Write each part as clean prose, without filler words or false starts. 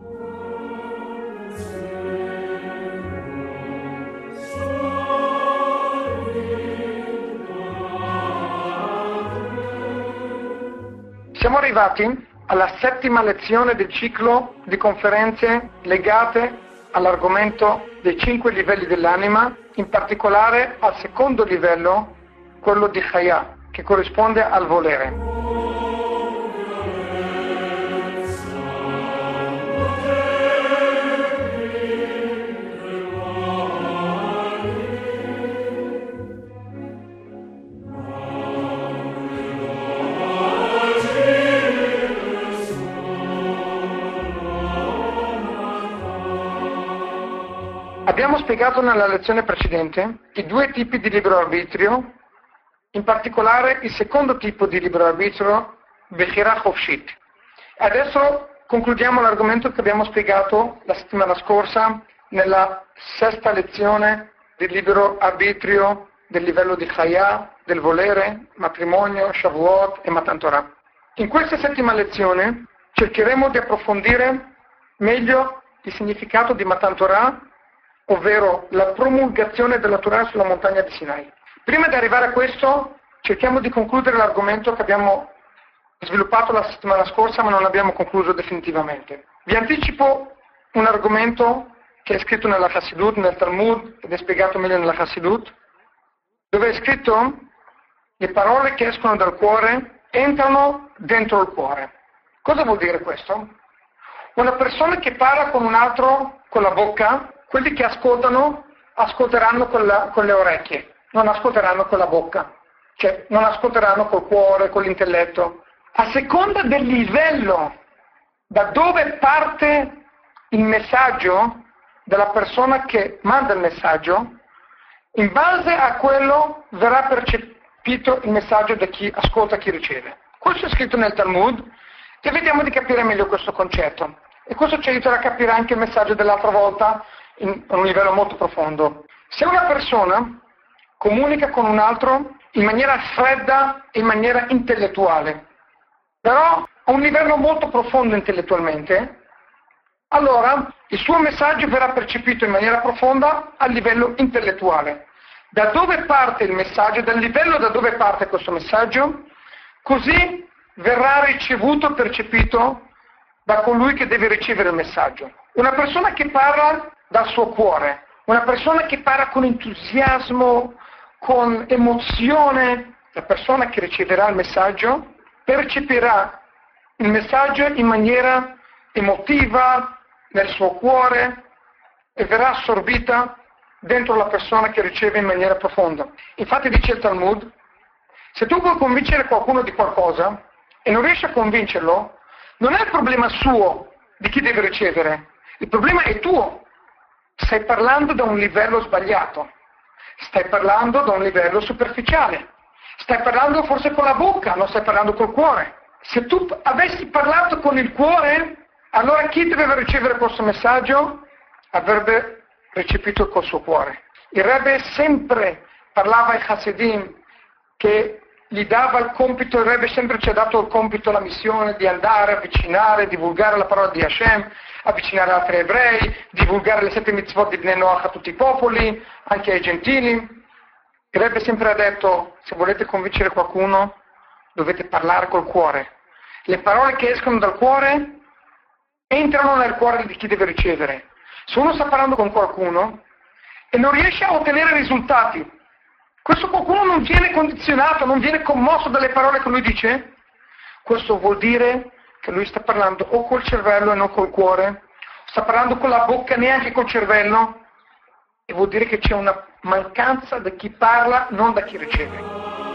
Siamo arrivati alla settima lezione del ciclo di conferenze legate all'argomento dei 5 livelli dell'anima, in particolare al secondo livello, quello di Chaya, che corrisponde al volere. Abbiamo spiegato nella lezione precedente i 2 tipi di libero arbitrio, in particolare il secondo tipo di libero arbitrio, Bechira Chofshit. Adesso concludiamo l'argomento che abbiamo spiegato la settimana scorsa nella sesta lezione del libero arbitrio del livello di Chaya, del volere, matrimonio, Shavuot e Matan Torah. In questa settima lezione cercheremo di approfondire meglio il significato di Matan Torah, ovvero la promulgazione della Torah sulla montagna di Sinai. Prima di arrivare a questo, cerchiamo di concludere l'argomento che abbiamo sviluppato la settimana scorsa, ma non abbiamo concluso definitivamente. Vi anticipo un argomento che è scritto nella Chassidut, nel Talmud, ed è spiegato meglio nella Chassidut, dove è scritto: le parole che escono dal cuore entrano dentro il cuore. Cosa vuol dire questo? Una persona che parla con un altro con la bocca, quelli che ascolteranno con le orecchie, non ascolteranno con la bocca, cioè non ascolteranno col cuore, con l'intelletto. A seconda del livello da dove parte il messaggio della persona che manda il messaggio, in base a quello verrà percepito il messaggio da chi ascolta e chi riceve. Questo è scritto nel Talmud e vediamo di capire meglio questo concetto. E questo ci aiuterà a capire anche il messaggio dell'altra volta a un livello molto profondo. Se una persona comunica con un altro in maniera fredda e in maniera intellettuale, però a un livello molto profondo intellettualmente, allora il suo messaggio verrà percepito in maniera profonda a livello intellettuale. Da dove parte il messaggio, dal livello da dove parte questo messaggio, così verrà ricevuto, percepito da colui che deve ricevere il messaggio. Una persona che parla dal suo cuore, una persona che parla con entusiasmo, con emozione, la persona che riceverà il messaggio percepirà il messaggio in maniera emotiva nel suo cuore e verrà assorbita dentro la persona che riceve in maniera profonda. Infatti dice il Talmud: se tu vuoi convincere qualcuno di qualcosa e non riesci a convincerlo, non è il problema suo di chi deve ricevere, il problema è tuo. Stai parlando da un livello sbagliato, stai parlando da un livello superficiale, stai parlando forse con la bocca, non stai parlando col cuore. Se tu avessi parlato con il cuore, allora chi doveva ricevere questo messaggio avrebbe recepito col suo cuore. Il Rebbe sempre parlava ai Hasidim che gli dava il compito, il Rebbe sempre ci ha dato il compito, la missione di andare, avvicinare, divulgare la parola di Hashem, avvicinare altri ebrei, divulgare le 7 mitzvot di Bnei Noach a tutti i popoli, anche ai gentili. Il Rebbe sempre ha detto: se volete convincere qualcuno dovete parlare col cuore. Le parole che escono dal cuore entrano nel cuore di chi deve ricevere. Se uno sta parlando con qualcuno e non riesce a ottenere risultati, questo qualcuno non viene condizionato, non viene commosso dalle parole che lui dice, questo vuol dire che lui sta parlando o col cervello e non col cuore, sta parlando con la bocca e neanche col cervello, e vuol dire che c'è una mancanza da chi parla, non da chi riceve.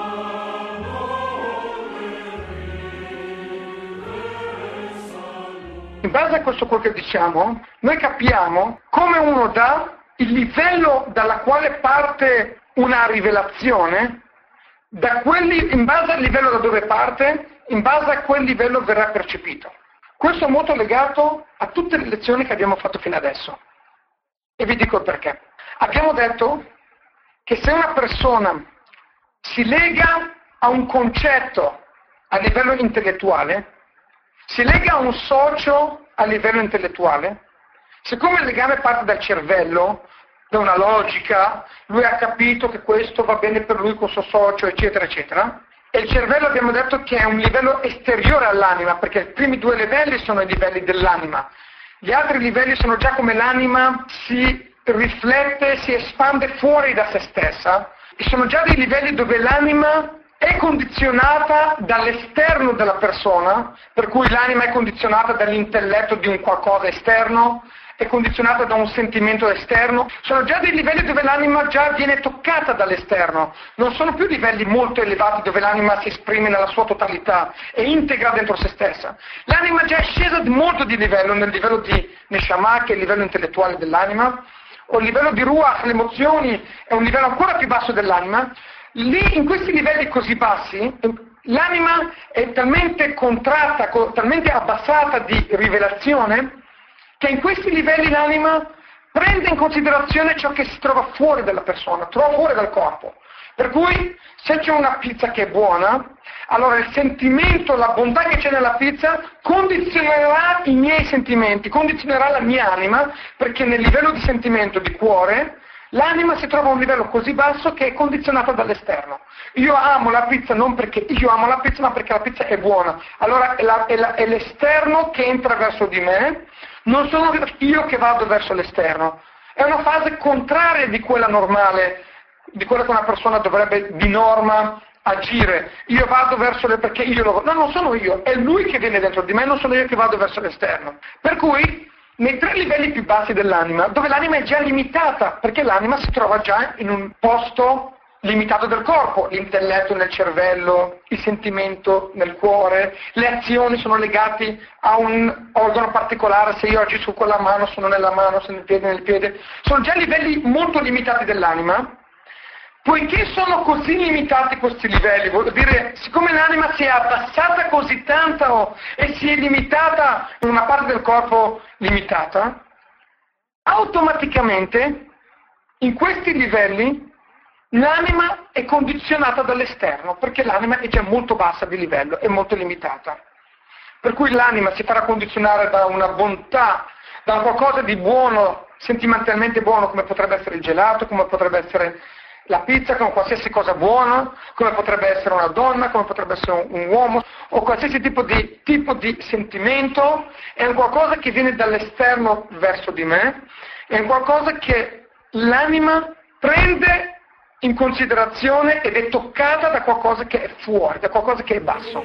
In base a questo quel che diciamo, noi capiamo come uno dà il livello dalla quale parte una rivelazione, in base al livello da dove parte, in base a quel livello verrà percepito. Questo è molto legato a tutte le lezioni che abbiamo fatto fino adesso. E vi dico il perché. Abbiamo detto che se una persona si lega a un concetto a livello intellettuale, si lega a un socio a livello intellettuale, siccome il legame parte dal cervello, da una logica, lui ha capito che questo va bene per lui con il suo socio, eccetera, eccetera, e il cervello abbiamo detto che è un livello esteriore all'anima, perché i primi due livelli sono i livelli dell'anima. Gli altri livelli sono già come l'anima si riflette, si espande fuori da se stessa, e sono già dei livelli dove l'anima è condizionata dall'esterno della persona, per cui l'anima è condizionata dall'intelletto di un qualcosa esterno, è condizionata da un sentimento esterno, sono già dei livelli dove l'anima già viene toccata dall'esterno, non sono più livelli molto elevati dove l'anima si esprime nella sua totalità e integra dentro se stessa. L'anima già è scesa molto di livello, nel livello di Neshama, che è il livello intellettuale dell'anima, o il livello di Ruach, le emozioni, è un livello ancora più basso dell'anima. Lì, in questi livelli così bassi, l'anima è talmente contratta, talmente abbassata di rivelazione, che in questi livelli l'anima prende in considerazione ciò che si trova fuori dalla persona, trova fuori dal corpo. Per cui, se c'è una pizza che è buona, allora il sentimento, la bontà che c'è nella pizza condizionerà i miei sentimenti, condizionerà la mia anima, perché nel livello di sentimento, di cuore, l'anima si trova a un livello così basso che è condizionata dall'esterno. Io amo la pizza non perché io amo la pizza, ma perché la pizza è buona. Allora è l'esterno che entra verso di me, non sono io che vado verso l'esterno. È una fase contraria di quella normale, di quella che una persona dovrebbe di norma agire. Io vado verso perché io lo... No, non sono io, è lui che viene dentro di me, non sono io che vado verso l'esterno. Per cui nei tre livelli più bassi dell'anima, dove l'anima è già limitata, perché l'anima si trova già in un posto limitato del corpo, l'intelletto nel cervello, il sentimento nel cuore, le azioni sono legate a un organo particolare, se io agisco con la mano sono nella mano, se nel piede, sono già livelli molto limitati dell'anima. Poiché sono così limitati questi livelli, vuol dire, siccome l'anima si è abbassata così tanto e si è limitata in una parte del corpo limitata, automaticamente in questi livelli l'anima è condizionata dall'esterno, perché l'anima è già molto bassa di livello, è molto limitata. Per cui l'anima si farà condizionare da una bontà, da qualcosa di buono, sentimentalmente buono, come potrebbe essere il gelato, come potrebbe essere la pizza, come qualsiasi cosa buona, come potrebbe essere una donna, come potrebbe essere un uomo, o qualsiasi tipo di sentimento, è un qualcosa che viene dall'esterno verso di me, è un qualcosa che l'anima prende in considerazione ed è toccata da qualcosa che è fuori, da qualcosa che è basso.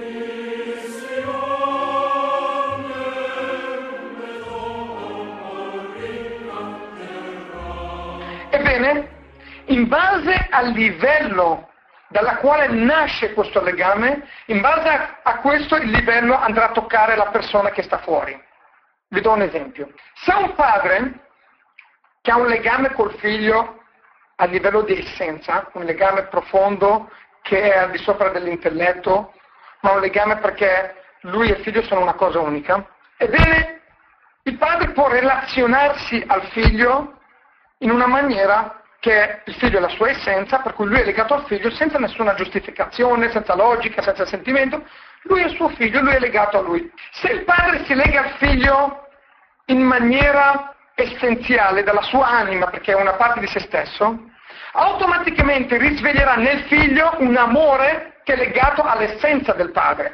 Ebbene, in base al livello dalla quale nasce questo legame, in base a questo il livello andrà a toccare la persona che sta fuori. Vi do un esempio. Se un padre che ha un legame col figlio a livello di essenza, un legame profondo che è al di sopra dell'intelletto, ma un legame perché lui e il figlio sono una cosa unica, ebbene il padre può relazionarsi al figlio in una maniera che il figlio è la sua essenza, per cui lui è legato al figlio senza nessuna giustificazione, senza logica, senza sentimento, lui è il suo figlio, lui è legato a lui. Se il padre si lega al figlio in maniera essenziale dalla sua anima, perché è una parte di se stesso, automaticamente risveglierà nel figlio un amore che è legato all'essenza del padre.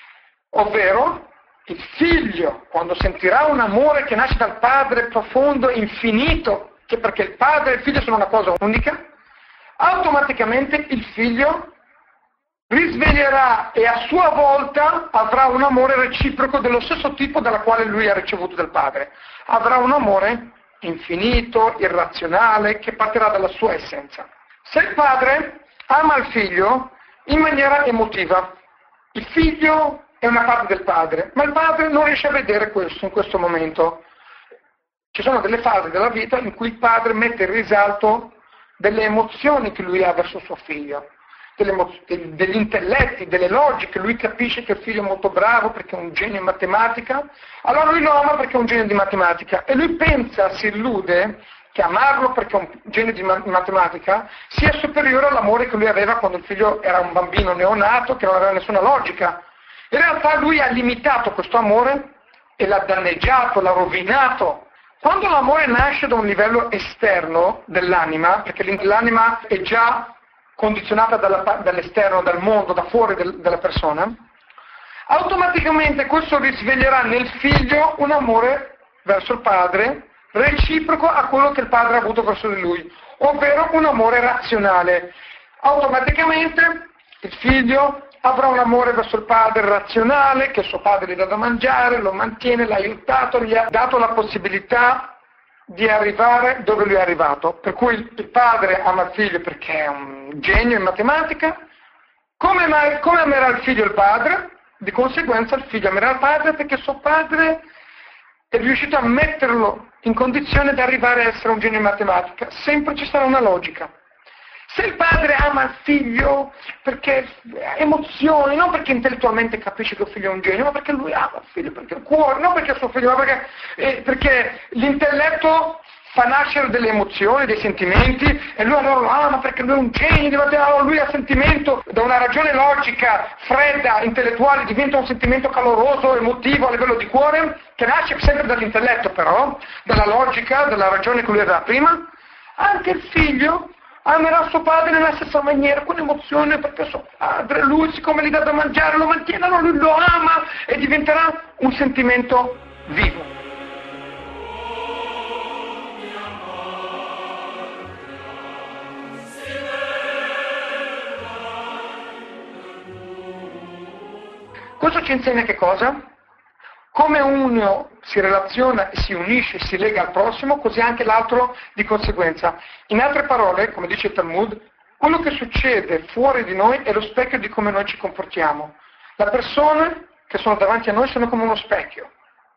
Ovvero, il figlio, quando sentirà un amore che nasce dal padre profondo, infinito, che perché il padre e il figlio sono una cosa unica, automaticamente il figlio risveglierà e a sua volta avrà un amore reciproco dello stesso tipo dalla quale lui ha ricevuto dal padre. Avrà un amore infinito, irrazionale, che partirà dalla sua essenza. Se il padre ama il figlio in maniera emotiva, il figlio è una parte del padre, ma il padre non riesce a vedere questo in questo momento. Ci sono delle fasi della vita in cui il padre mette in risalto delle emozioni che lui ha verso suo figlio, degli intelletti, delle logiche, lui capisce che il figlio è molto bravo perché è un genio in matematica, allora lui lo ama perché è un genio di matematica e lui pensa, si illude che amarlo perché è un genio di matematica sia superiore all'amore che lui aveva quando il figlio era un bambino neonato che non aveva nessuna logica. In realtà lui ha limitato questo amore e l'ha danneggiato, l'ha rovinato. Quando l'amore nasce da un livello esterno dell'anima, perché l'anima è già condizionata dall'esterno, dal mondo, da fuori della persona, automaticamente questo risveglierà nel figlio un amore verso il padre, reciproco a quello che il padre ha avuto verso di lui, ovvero un amore razionale. Automaticamente il figlio avrà un amore verso il padre razionale, che suo padre gli dà da mangiare, lo mantiene, l'ha aiutato, gli ha dato la possibilità di arrivare dove lui è arrivato. Per cui il padre ama il figlio perché è un genio in matematica. Come amerà il figlio il padre? Di conseguenza il figlio amerà il padre perché suo padre è riuscito a metterlo in condizione di arrivare a essere un genio in matematica. Sempre ci sarà una logica. Se il padre ama il figlio perché emozioni, non perché intellettualmente capisce che il figlio è un genio, ma perché lui ama il figlio, perché il cuore, non perché suo figlio, ma perché l'intelletto fa nascere delle emozioni, dei sentimenti, e lui allora lo ama perché lui è un genio, allora lui ha sentimento, da una ragione logica, fredda, intellettuale, diventa un sentimento caloroso, emotivo a livello di cuore, che nasce sempre dall'intelletto però, dalla logica, dalla ragione che lui aveva prima. Anche il figlio amerà suo padre nella stessa maniera, con emozione, perché suo padre, lui siccome gli dà da mangiare, lo mantiene, allora lui lo ama e diventerà un sentimento vivo. Questo ci insegna che cosa? Come uno si relaziona, si unisce, si lega al prossimo, così anche l'altro di conseguenza. In altre parole, come dice il Talmud, quello che succede fuori di noi è lo specchio di come noi ci comportiamo. Le persone che sono davanti a noi sono come uno specchio.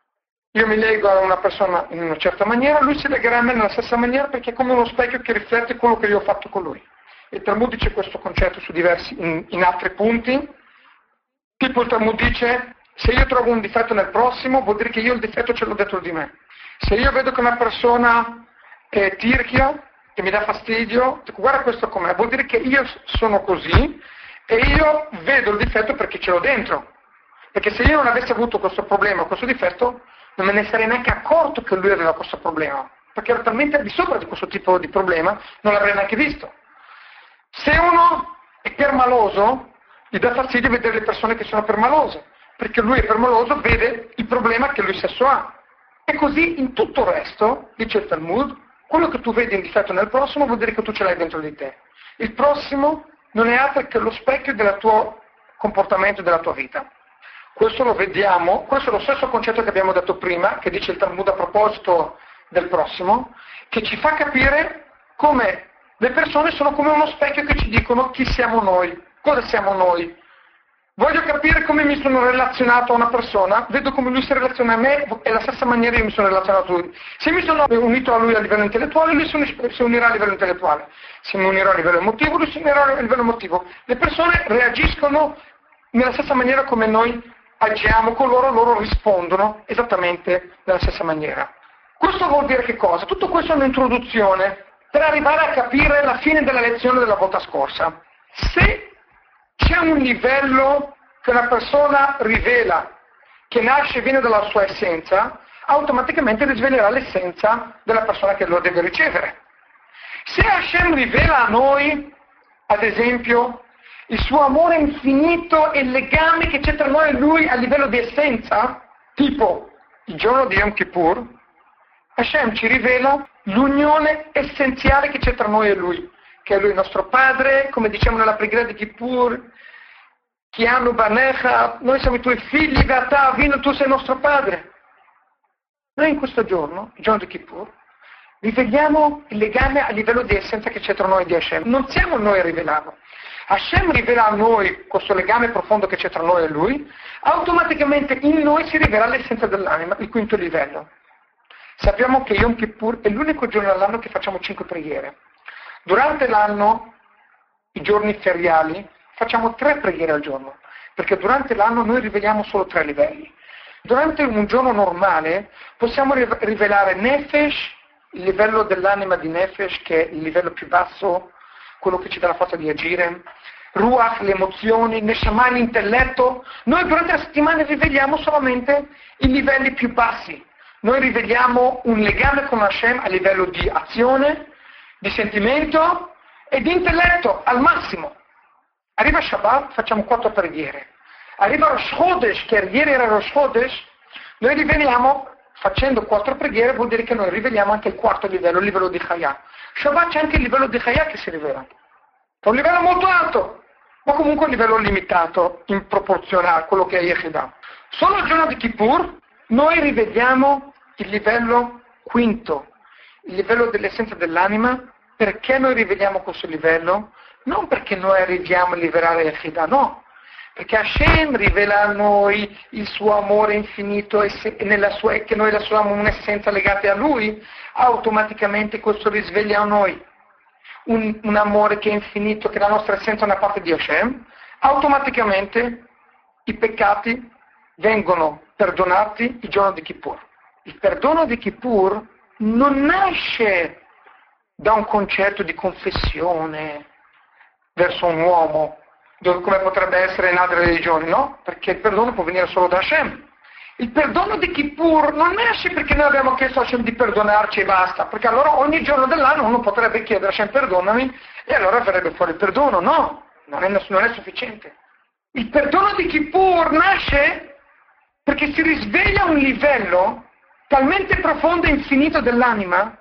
Io mi lego a una persona in una certa maniera, lui si legherà a me nella stessa maniera perché è come uno specchio che riflette quello che io ho fatto con lui. Il Talmud dice questo concetto su in altri punti. Tipo il Talmud dice, se io trovo un difetto nel prossimo, vuol dire che io il difetto ce l'ho dentro di me. Se io vedo che una persona è tirchia e mi dà fastidio, dico, guarda questo com'è, vuol dire che io sono così e io vedo il difetto perché ce l'ho dentro. Perché se io non avessi avuto questo problema, questo difetto, non me ne sarei neanche accorto che lui aveva questo problema. Perché ero talmente al di sopra di questo tipo di problema, non l'avrei neanche visto. Se uno è permaloso, gli dà fastidio vedere le persone che sono permalose, perché lui è permaloso, vede il problema che lui stesso ha. E così in tutto il resto, dice il Talmud, quello che tu vedi in difetto nel prossimo vuol dire che tu ce l'hai dentro di te. Il prossimo non è altro che lo specchio del tuo comportamento, della tua vita. Questo lo vediamo, questo è lo stesso concetto che abbiamo detto prima, che dice il Talmud a proposito del prossimo, che ci fa capire come le persone sono come uno specchio che ci dicono chi siamo noi. Cosa siamo noi? Voglio capire come mi sono relazionato a una persona, vedo come lui si relaziona a me e la stessa maniera io mi sono relazionato a lui. Se mi sono unito a lui a livello intellettuale, lui si unirà a livello intellettuale. Se mi unirò a livello emotivo, lui si unirà a livello emotivo. Le persone reagiscono nella stessa maniera come noi agiamo con loro rispondono esattamente nella stessa maniera. Questo vuol dire che cosa? Tutto questo è un'introduzione per arrivare a capire la fine della lezione della volta scorsa. Se c'è un livello che una persona rivela, che nasce e viene dalla sua essenza, automaticamente risvelerà l'essenza della persona che lo deve ricevere. Se Hashem rivela a noi, ad esempio, il suo amore infinito e il legame che c'è tra noi e lui a livello di essenza, tipo il giorno di Yom Kippur, Hashem ci rivela l'unione essenziale che c'è tra noi e lui, che è lui il nostro padre, come diciamo nella preghiera di Kippur, Chianu Banecha, noi siamo i tuoi figli, Ve'ata Avinu, tu sei il nostro padre. Noi in questo giorno, il giorno di Kippur, riveliamo il legame a livello di essenza che c'è tra noi e di Hashem. Non siamo noi a rivelarlo. Hashem rivela a noi questo legame profondo che c'è tra noi e lui, automaticamente in noi si rivela l'essenza dell'anima, il quinto livello. Sappiamo che Yom Kippur è l'unico giorno dell'anno che facciamo 5 preghiere. Durante l'anno, i giorni feriali, facciamo 3 preghiere al giorno, perché durante l'anno noi riveliamo solo 3 livelli. Durante un giorno normale possiamo rivelare Nefesh, il livello dell'anima di Nefesh, che è il livello più basso, quello che ci dà la forza di agire, Ruach, le emozioni, Neshama, l'intelletto. Noi durante la settimana riveliamo solamente i livelli più bassi. Noi riveliamo un legame con Hashem a livello di azione, di sentimento e di intelletto al massimo. Arriva Shabbat, facciamo 4 preghiere. Arriva Rosh Chodesh, che ieri era Rosh Chodesh, noi riveliamo, facendo 4 preghiere, vuol dire che noi riveliamo anche il quarto livello, il livello di Chaya. Shabbat c'è anche il livello di Chaya che si rivela. È un livello molto alto, ma comunque un livello limitato in proporzione a quello che è Yechidah. Solo il giorno di Kippur noi rivediamo il livello quinto, il livello dell'essenza dell'anima. Perché noi riveliamo questo livello? Non perché noi arriviamo a liberare Yechidah, no. Perché Hashem rivela a noi il suo amore infinito e che noi lasciamo un'essenza legata a Lui, automaticamente questo risveglia a noi un amore che è infinito, che la nostra essenza è una parte di Hashem, automaticamente i peccati vengono perdonati il giorno di Kippur. Il perdono di Kippur non nasce da un concetto di confessione verso un uomo, come potrebbe essere in altre religioni, no? Perché il perdono può venire solo da Hashem. Il perdono di Kippur non nasce perché noi abbiamo chiesto a Hashem di perdonarci e basta, perché allora ogni giorno dell'anno uno potrebbe chiedere a Hashem perdonami e allora verrebbe fuori il perdono. No, non è sufficiente. Il perdono di Kippur nasce perché si risveglia un livello talmente profondo e infinito dell'anima,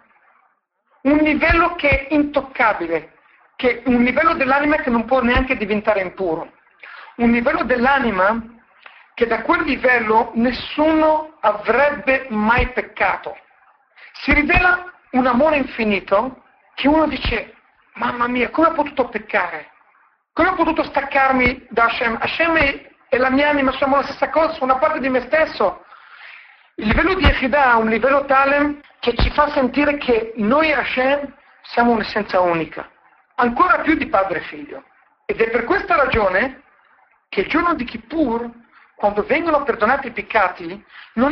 un livello che è intoccabile, che un livello dell'anima che non può neanche diventare impuro, un livello dell'anima che da quel livello nessuno avrebbe mai peccato. Si rivela un amore infinito che uno dice, mamma mia, come ho potuto peccare? Come ho potuto staccarmi da Hashem? Hashem e la mia anima siamo la stessa cosa, sono una parte di me stesso. Il livello di Yechidah è un livello tale che ci fa sentire che noi e Hashem siamo un'essenza unica, ancora più di padre e figlio. Ed è per questa ragione che il giorno di Kippur, quando vengono perdonati i peccati,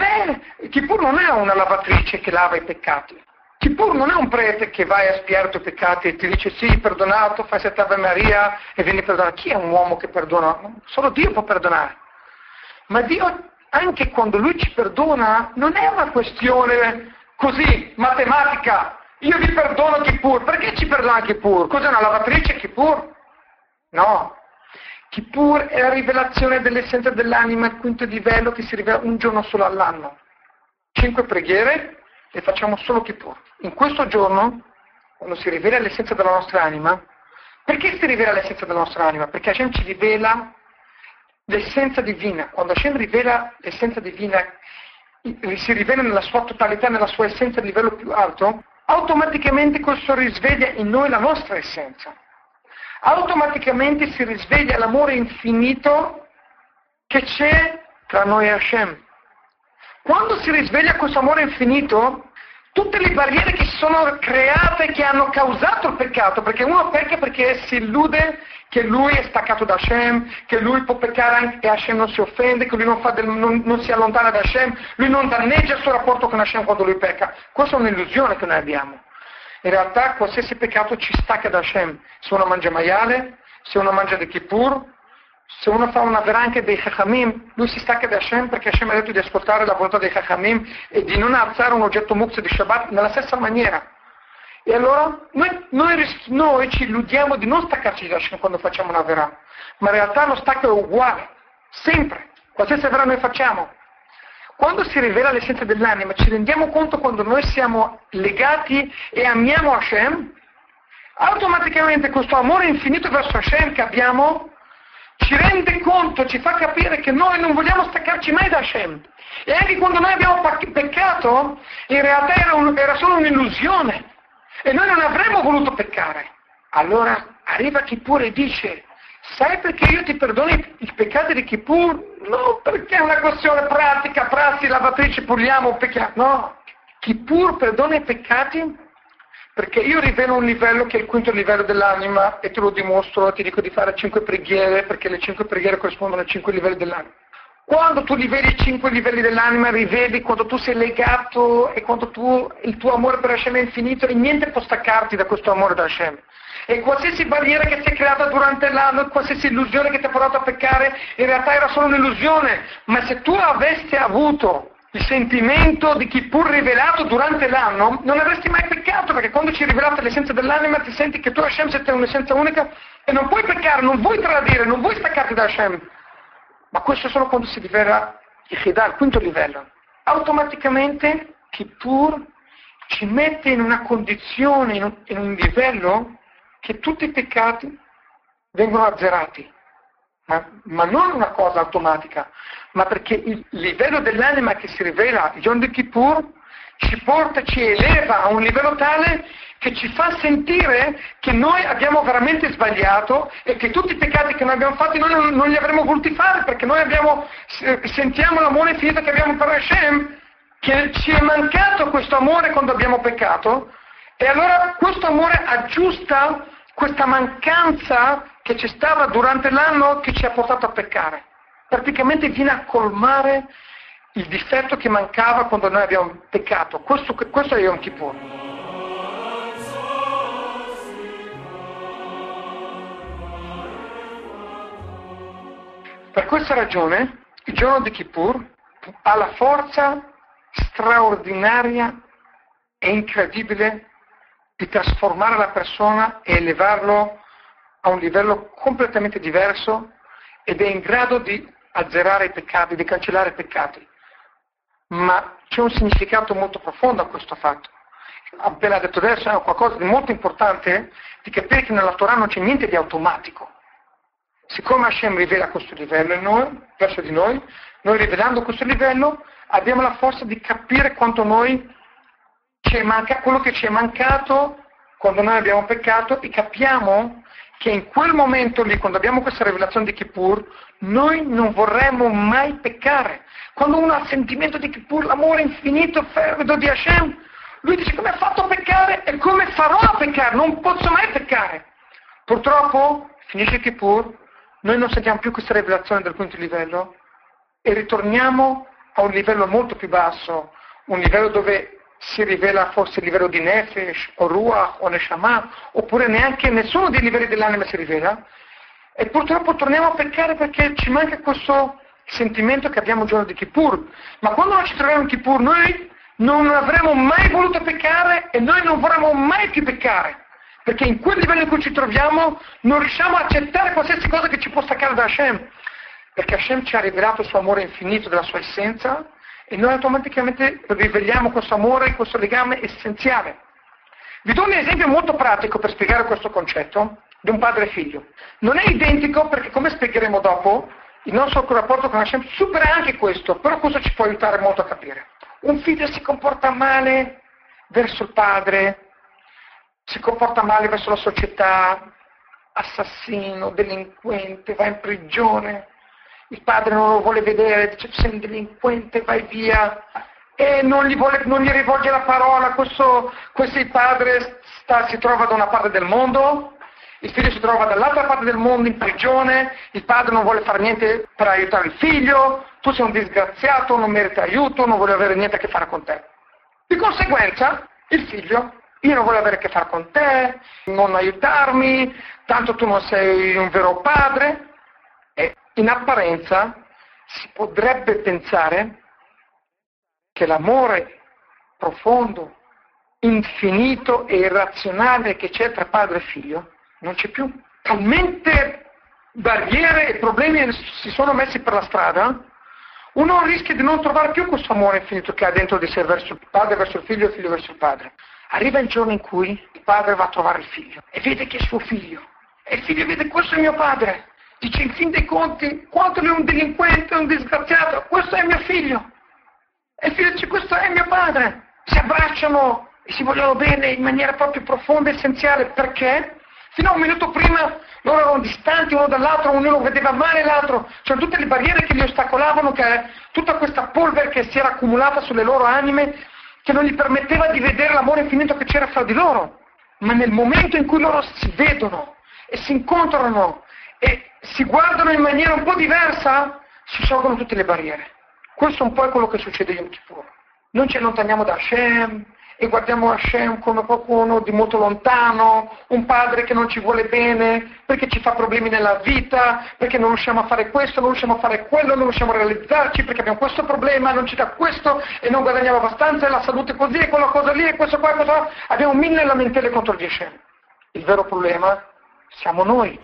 Kippur non è una lavatrice che lava i peccati. Kippur non è un prete che vai a spiare i tuoi peccati e ti dice sì, perdonato, fai 7 Ave Maria e vieni perdonato. Chi è un uomo che perdona? Solo Dio può perdonare. Ma Dio, anche quando Lui ci perdona, non è una questione così, matematica. Io vi perdono Kippur. Perché ci perdona Kippur? Cos'è una lavatrice Kippur? No. Kippur è la rivelazione dell'essenza dell'anima, il quinto livello che si rivela un giorno solo all'anno. 5 preghiere e facciamo solo Kippur. In questo giorno, quando si rivela l'essenza della nostra anima, perché si rivela l'essenza della nostra anima? Perché Hashem ci rivela l'essenza divina. Quando Hashem rivela l'essenza divina, si rivela nella sua totalità, nella sua essenza a livello più alto, automaticamente questo risveglia in noi la nostra essenza. Automaticamente si risveglia l'amore infinito che c'è tra noi e Hashem. Quando si risveglia questo amore infinito, tutte le barriere che si sono create, che hanno causato il peccato, perché uno pecca perché si illude che lui è staccato da Hashem, che lui può peccare anche e Hashem non si offende, che lui non si allontana da Hashem, lui non danneggia il suo rapporto con Hashem quando lui pecca. Questa è un'illusione che noi abbiamo. In realtà qualsiasi peccato ci stacca da Hashem. Se uno mangia maiale, se uno mangia di Kippur, se uno fa una vera anche dei Chachamim, lui si stacca da Hashem perché Hashem ha detto di ascoltare la volontà dei Chachamim e di non alzare un oggetto muktzah di Shabbat nella stessa maniera. E allora noi ci illudiamo di non staccarci da Hashem quando facciamo una vera, ma in realtà lo stacco è uguale, sempre, qualsiasi vera noi facciamo. Quando si rivela l'essenza dell'anima, ci rendiamo conto quando noi siamo legati e amiamo Hashem, automaticamente questo amore infinito verso Hashem che abbiamo ci rende conto, ci fa capire che noi non vogliamo staccarci mai da Hashem. E anche quando noi abbiamo peccato, in realtà era solo un'illusione. E noi non avremmo voluto peccare. Allora arriva Kippur e dice, sai perché io ti perdono i peccati di Kippur? Non perché è una questione pratica, prassi, lavatrice, puliamo, peccato. No, Kippur perdona i peccati perché io rivelo un livello che è il quinto livello dell'anima e te lo dimostro, ti dico di fare 5 preghiere perché le 5 preghiere corrispondono ai 5 livelli dell'anima. Quando tu rivedi i 5 livelli dell'anima, rivedi quando tu sei legato e quando il tuo amore per Hashem è infinito e niente può staccarti da questo amore da Hashem. E qualsiasi barriera che si è creata durante l'anno, qualsiasi illusione che ti ha portato a peccare, in realtà era solo un'illusione. Ma se tu avessi avuto il sentimento di Kippur rivelato durante l'anno, non avresti mai peccato, perché quando ci è rivelata l'essenza dell'anima ti senti che tu Hashem sei un'essenza unica e non puoi peccare, non vuoi tradire, non vuoi staccarti da Hashem. Ma questo è solo quando si rivela Yehidah, il quinto livello. Automaticamente Kippur ci mette in una condizione, in un livello che tutti i peccati vengono azzerati. Ma non una cosa automatica, ma perché il livello dell'anima che si rivela il giorno di Kippur ci porta, ci eleva a un livello tale che ci fa sentire che noi abbiamo veramente sbagliato e che tutti i peccati che noi abbiamo fatti noi non li avremmo voluti fare, perché noi sentiamo l'amore infinito che abbiamo per Hashem, che ci è mancato questo amore quando abbiamo peccato, e allora questo amore aggiusta questa mancanza che c'è stata durante l'anno che ci ha portato a peccare. Praticamente viene a colmare il difetto che mancava quando noi abbiamo peccato. Questo è Yom Kippur. Per questa ragione il giorno di Kippur ha la forza straordinaria e incredibile di trasformare la persona e elevarlo a un livello completamente diverso ed è in grado di azzerare i peccati, di cancellare i peccati. Ma c'è un significato molto profondo a questo fatto. Appena detto adesso è qualcosa di molto importante di capire che nella Torah non c'è niente di automatico. Siccome Hashem rivela questo livello in noi, verso di noi rivelando questo livello abbiamo la forza di capire quanto noi quello che ci è mancato quando noi abbiamo peccato, e capiamo che in quel momento lì, quando abbiamo questa rivelazione di Kippur, noi non vorremmo mai peccare. Quando uno ha il sentimento di Kippur, l'amore infinito, fervido di Hashem, lui dice: come ho fatto a peccare e come farò a peccare? Non posso mai peccare. Purtroppo finisce Kippur, noi non sentiamo più questa rivelazione del quinto livello e ritorniamo a un livello molto più basso, un livello dove si rivela forse il livello di Nefesh, o Ruach, o Neshama, oppure neanche nessuno dei livelli dell'anima si rivela, e purtroppo torniamo a peccare perché ci manca questo sentimento che abbiamo il giorno di Kippur. Ma quando noi ci troviamo in Kippur, noi non avremo mai voluto peccare e noi non vorremmo mai più peccare, perché in quel livello in cui ci troviamo non riusciamo a accettare qualsiasi cosa che ci può staccare da Hashem, perché Hashem ci ha rivelato il suo amore infinito della sua essenza, e noi automaticamente riveliamo questo amore, questo legame essenziale. Vi do un esempio molto pratico per spiegare questo concetto di un padre e figlio. Non è identico perché, come spiegheremo dopo, il nostro rapporto con Hashem supera anche questo, però questo ci può aiutare molto a capire. Un figlio si comporta male verso il padre, si comporta male verso la società, assassino, delinquente, va in prigione. Il padre non lo vuole vedere, dice: sei un delinquente, vai via, e non gli rivolge la parola. Questo il padre si trova da una parte del mondo, il figlio si trova dall'altra parte del mondo in prigione, il padre non vuole fare niente per aiutare il figlio: tu sei un disgraziato, non meriti aiuto, non voglio avere niente a che fare con te. Di conseguenza il figlio: io non voglio avere a che fare con te, non aiutarmi, tanto tu non sei un vero padre. E in apparenza si potrebbe pensare che l'amore profondo, infinito e irrazionale che c'è tra padre e figlio non c'è più. Talmente barriere e problemi si sono messi per la strada, uno rischia di non trovare più questo amore infinito che ha dentro di sé verso il padre, verso il figlio verso il padre. Arriva il giorno in cui il padre va a trovare il figlio e vede che è suo figlio, e il figlio vede: questo è mio padre. Dice: in fin dei conti, quanto lui è un delinquente, un disgraziato, questo è mio figlio. E il figlio dice: questo è mio padre. Si abbracciano e si vogliono bene in maniera proprio profonda e essenziale. Perché? Fino a un minuto prima loro erano distanti uno dall'altro, ognuno vedeva male l'altro, c'erano tutte le barriere che li ostacolavano, tutta questa polvere che si era accumulata sulle loro anime, che non gli permetteva di vedere l'amore infinito che c'era fra di loro. Ma nel momento in cui loro si vedono e si incontrano e si guardano in maniera un po' diversa, si sciolgono tutte le barriere. Questo un po' è quello che succede in Yom Kippur. Noi ci allontaniamo da Hashem e guardiamo Hashem come qualcuno di molto lontano, un padre che non ci vuole bene, perché ci fa problemi nella vita, perché non riusciamo a fare questo, non riusciamo a fare quello, non riusciamo a realizzarci, perché abbiamo questo problema, non ci dà questo e non guadagniamo abbastanza, e la salute è così, e quella cosa lì, e questo qua, e questo là. Abbiamo mille lamentele contro di Hashem. Il vero problema siamo noi.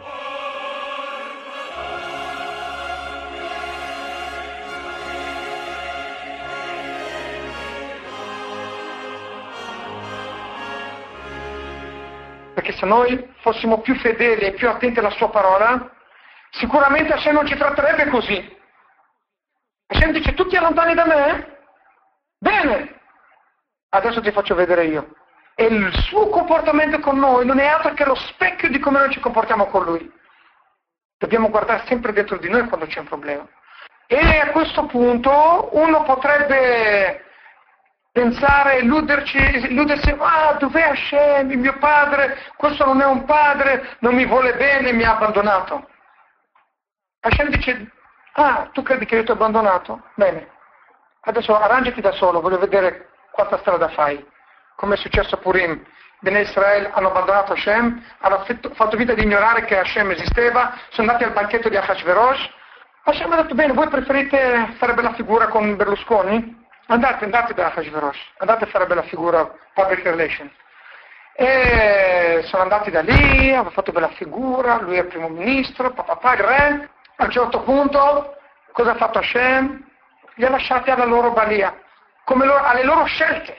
Perché se noi fossimo più fedeli e più attenti alla sua parola, sicuramente Hashem non ci tratterebbe così. Hashem dice: tu ti allontani da me? Bene, adesso ti faccio vedere io. E il suo comportamento con noi non è altro che lo specchio di come noi ci comportiamo con lui. Dobbiamo guardare sempre dentro di noi quando c'è un problema. E a questo punto uno potrebbe pensare, illudersi, dov'è Hashem, il mio padre, questo non è un padre, non mi vuole bene, mi ha abbandonato. Hashem dice: tu credi che io ti ho abbandonato? Bene, adesso arrangiati da solo, voglio vedere quanta strada fai. Come è successo a Purim, Bnei Israel hanno abbandonato Hashem, hanno fatto vita di ignorare che Hashem esisteva, sono andati al banchetto di Ahashverosh. Hashem ha detto: bene, voi preferite fare bella figura con Berlusconi? Andate da Ahashverosh, andate a fare bella figura, public relations. E sono andati da lì, hanno fatto bella figura, lui è il primo ministro, il re. A un certo punto, cosa ha fatto Hashem? Li ha lasciati alla loro balia, alle loro scelte.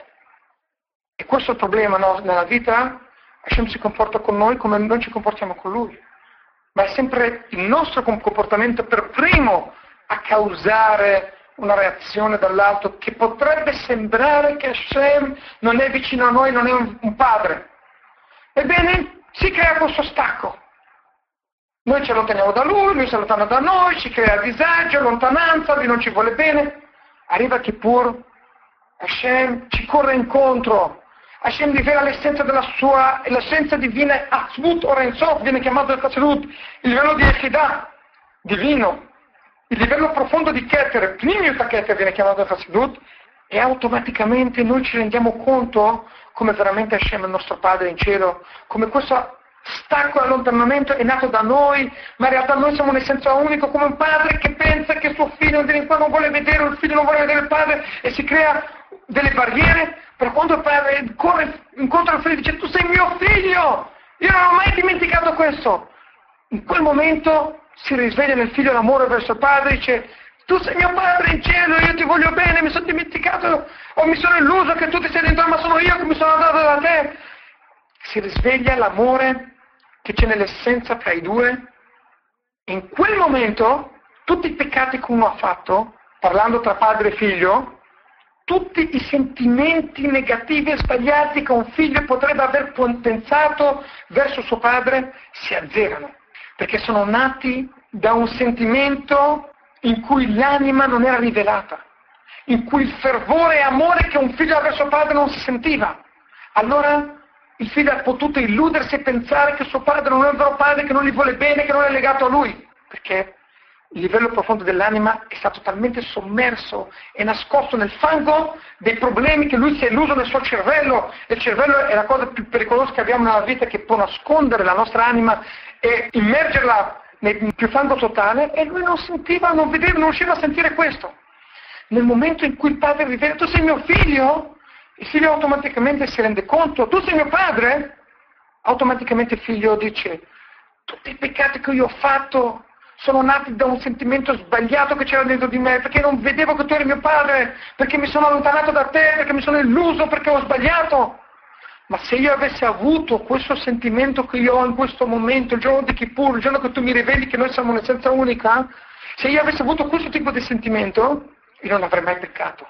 E questo è il problema, no? Nella vita Hashem si comporta con noi come noi ci comportiamo con lui. Ma è sempre il nostro comportamento per primo a causare una reazione dall'alto che potrebbe sembrare che Hashem non è vicino a noi, non è un padre. Ebbene, si crea questo stacco. Noi ci allontaniamo da lui si allontana da noi, ci crea disagio, lontananza, lui non ci vuole bene. Arriva Kippur, Hashem ci corre incontro. Hashem rivela l'essenza della sua, l'essenza divina, Atzvut o Renzov, viene chiamato il Chassidut, il livello di Echidah, divino. Il livello profondo di Keter, Pnimiut Keter viene chiamato il Chassidut, e automaticamente noi ci rendiamo conto come veramente Hashem è il nostro Padre in cielo, come questo stacco e allontanamento è nato da noi, ma in realtà noi siamo un'essenza unica, come un padre che pensa che suo figlio non vuole vedere, il figlio non vuole vedere il padre, e si crea delle barriere. Per quando il padre corre incontro al figlio e dice: tu sei mio figlio, io non ho mai dimenticato questo. In quel momento si risveglia nel figlio l'amore verso il padre, dice: tu sei mio padre in cielo, io ti voglio bene, mi sono dimenticato o mi sono illuso che tu ti sei dentro, ma sono io che mi sono andato da te. Si risveglia l'amore che c'è nell'essenza tra i due. In quel momento tutti i peccati che uno ha fatto, parlando tra padre e figlio, tutti i sentimenti negativi e sbagliati che un figlio potrebbe aver pensato verso suo padre si azzerano, perché sono nati da un sentimento in cui l'anima non era rivelata, in cui il fervore e amore che un figlio ha verso suo padre non si sentiva. Allora il figlio ha potuto illudersi e pensare che suo padre non è un vero padre, che non gli vuole bene, che non è legato a lui, perché il livello profondo dell'anima è stato talmente sommerso e nascosto nel fango dei problemi che lui si è illuso nel suo cervello. Il cervello è la cosa più pericolosa che abbiamo nella vita, che può nascondere la nostra anima e immergerla nel più fango totale, e lui non sentiva, non vedeva, non riusciva a sentire questo. Nel momento in cui il padre rivela: tu sei mio figlio, il figlio automaticamente si rende conto: tu sei mio padre. Automaticamente il figlio dice: tutti i peccati che io ho fatto sono nati da un sentimento sbagliato che c'era dentro di me, perché non vedevo che tu eri mio padre, perché mi sono allontanato da te, perché mi sono illuso, perché ho sbagliato. Ma se io avessi avuto questo sentimento che io ho in questo momento, il giorno di Kippur, il giorno che tu mi riveli che noi siamo un'essenza unica, se io avessi avuto questo tipo di sentimento, io non avrei mai peccato.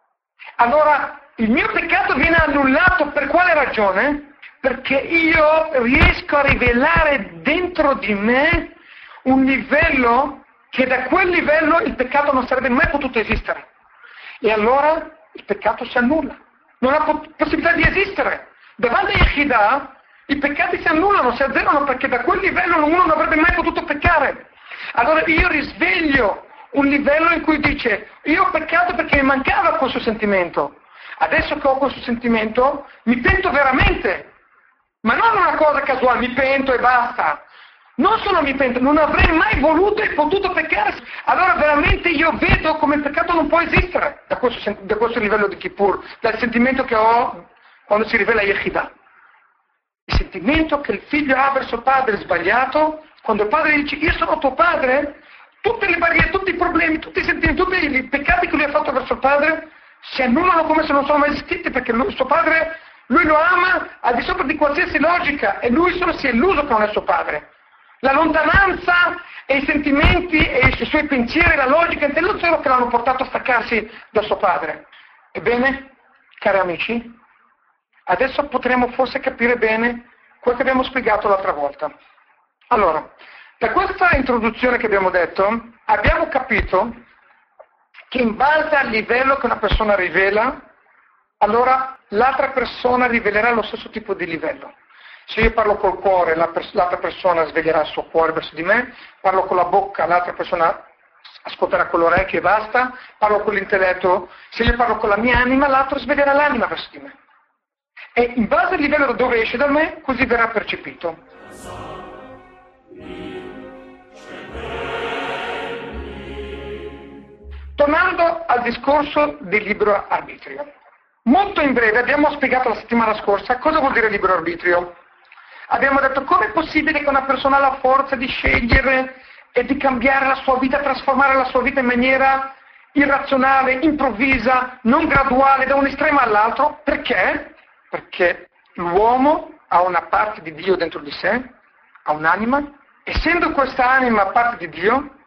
Allora il mio peccato viene annullato. Per quale ragione? Perché io riesco a rivelare dentro di me un livello che da quel livello il peccato non sarebbe mai potuto esistere. E allora il peccato si annulla, non ha possibilità di esistere. Davanti a Yechidah i peccati si annullano, si azzerano, perché da quel livello uno non avrebbe mai potuto peccare. Allora io risveglio un livello in cui dice io ho peccato perché mi mancava questo sentimento, adesso che ho questo sentimento mi pento veramente, ma non una cosa casuale, mi pento e basta. Non solo mi pento, non avrei mai voluto e potuto peccare. Allora veramente io vedo come il peccato non può esistere da questo livello di Kippur, dal sentimento che ho quando si rivela Yechidah. Il sentimento che il figlio ha verso il padre è sbagliato, quando il padre dice io sono tuo padre, tutte le barriere, tutti i problemi, tutti i sentimenti, tutti i peccati che lui ha fatto verso il padre si annullano come se non sono mai esistiti, perché suo padre, lui lo ama al di sopra di qualsiasi logica e lui solo si è illuso che non è suo padre. La lontananza e i sentimenti e i suoi pensieri, la logica e non solo che l'hanno portato a staccarsi da suo padre. Ebbene, cari amici, adesso potremo forse capire bene quello che abbiamo spiegato l'altra volta. Allora, da questa introduzione che abbiamo detto, abbiamo capito che in base al livello che una persona rivela, allora l'altra persona rivelerà lo stesso tipo di livello. Se io parlo col cuore, l'altra persona sveglierà il suo cuore verso di me, parlo con la bocca, l'altra persona ascolterà con l'orecchio e basta, parlo con l'intelletto, se io parlo con la mia anima, l'altro sveglierà l'anima verso di me. E in base al livello da dove esce da me, così verrà percepito. Tornando al discorso del libero arbitrio. Molto in breve abbiamo spiegato la settimana scorsa cosa vuol dire libero arbitrio. Abbiamo detto come è possibile che una persona ha la forza di scegliere e di cambiare la sua vita, trasformare la sua vita in maniera irrazionale, improvvisa, non graduale, da un estremo all'altro. Perché? Perché l'uomo ha una parte di Dio dentro di sé, ha un'anima, essendo questa anima parte di Dio,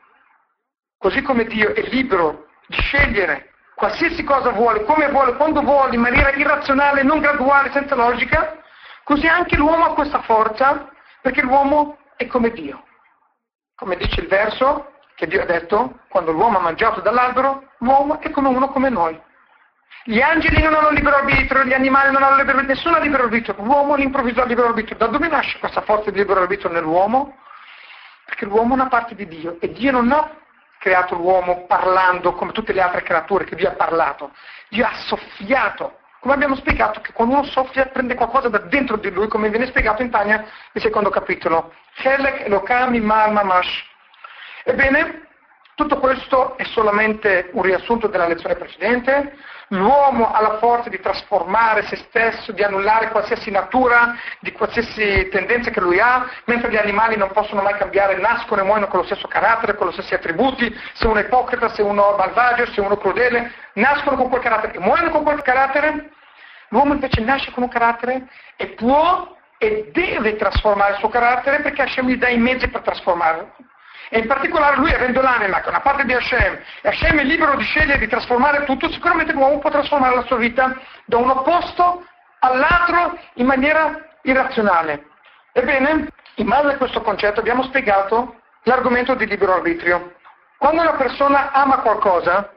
così come Dio è libero di scegliere qualsiasi cosa vuole, come vuole, quando vuole, in maniera irrazionale, non graduale, senza logica, così anche l'uomo ha questa forza, perché l'uomo è come Dio. Come dice il verso che Dio ha detto, quando l'uomo ha mangiato dall'albero, l'uomo è come uno come noi. Gli angeli non hanno libero arbitrio, gli animali non hanno libero arbitrio, nessuno ha libero arbitrio, l'uomo all'improvviso ha libero arbitrio. Da dove nasce questa forza di libero arbitrio nell'uomo? Perché l'uomo è una parte di Dio e Dio non ha creato l'uomo parlando come tutte le altre creature che Dio ha parlato. Dio ha soffiato, come abbiamo spiegato che quando uno soffia prende qualcosa da dentro di lui, come viene spiegato in Tanya, nel secondo capitolo. Chelek Elokam Imal Mamash. Ebbene, tutto questo è solamente un riassunto della lezione precedente. L'uomo ha la forza di trasformare se stesso, di annullare qualsiasi natura, di qualsiasi tendenza che lui ha, mentre gli animali non possono mai cambiare, nascono e muoiono con lo stesso carattere, con gli stessi attributi. Se uno è ipocrita, se uno è malvagio, se uno è crudele, nascono con quel carattere e muoiono con quel carattere. L'uomo invece nasce con un carattere e può e deve trasformare il suo carattere perché Hashem gli dà i mezzi per trasformarlo. E in particolare lui, avendo l'anima, che è una parte di Hashem, e Hashem è libero di scegliere di trasformare tutto, sicuramente l'uomo può trasformare la sua vita da un opposto all'altro in maniera irrazionale. Ebbene, in base a questo concetto abbiamo spiegato l'argomento di libero arbitrio. Quando una persona ama qualcosa,